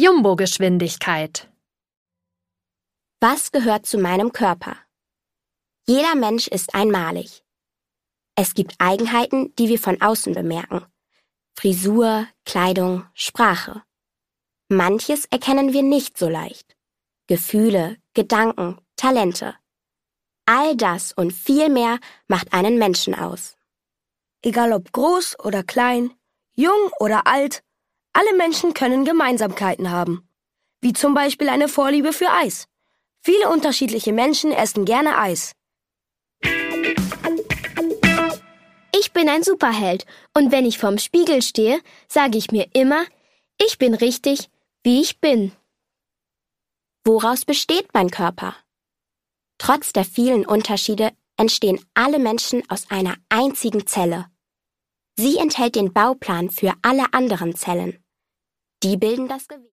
Jumbo-Geschwindigkeit. Was gehört zu meinem Körper? Jeder Mensch ist einmalig. Es gibt Eigenheiten, die wir von außen bemerken. Frisur, Kleidung, Sprache. Manches erkennen wir nicht so leicht. Gefühle, Gedanken, Talente. All das und viel mehr macht einen Menschen aus. Egal ob groß oder klein, jung oder alt, alle Menschen können Gemeinsamkeiten haben. Wie zum Beispiel eine Vorliebe für Eis. Viele unterschiedliche Menschen essen gerne Eis. Ich bin ein Superheld und wenn ich vorm Spiegel stehe, sage ich mir immer, ich bin richtig, wie ich bin. Woraus besteht mein Körper? Trotz der vielen Unterschiede entstehen alle Menschen aus einer einzigen Zelle. Sie enthält den Bauplan für alle anderen Zellen. Die bilden das Gewebe.